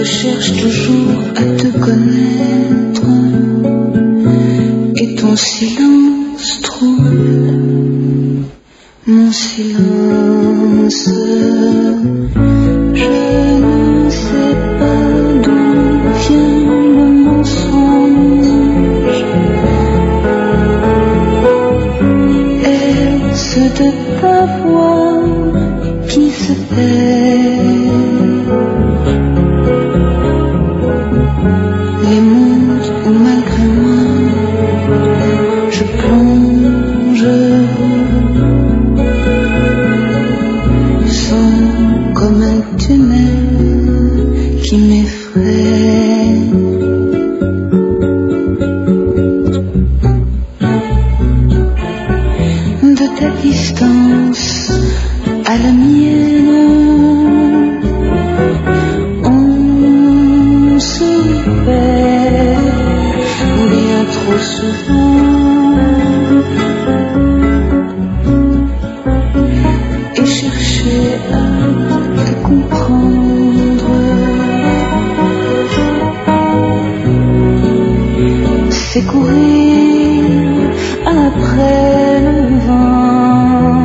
cherche toujours à te connaître et ton silence trouble mon silence. Je ne sais pas d'où vient le mensonge. Est-ce de ta voix qui se tait? Les mondes où malgré moi je plonge sont comme un tunnel qui m'effraie. De ta distance à la mienne, on se perd bien trop souvent et chercher à te comprendre, c'est courir après le vent.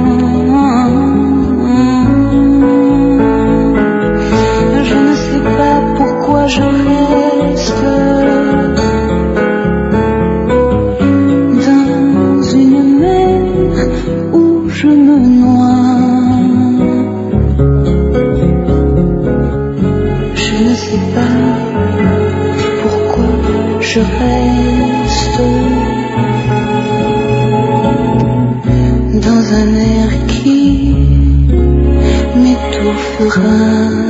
Je ne sais pas pourquoi je reste dans une mer où je me noie. Je ne sais pas pourquoi je reste dans un air qui m'étouffera.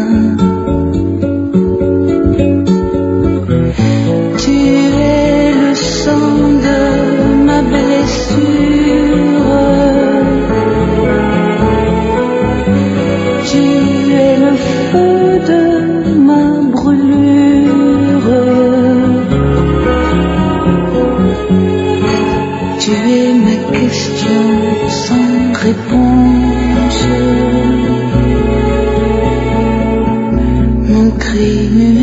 Tu es le sang de ma blessure, tu es le feu de ma brûlure, tu es ma question sans réponse, mon crime.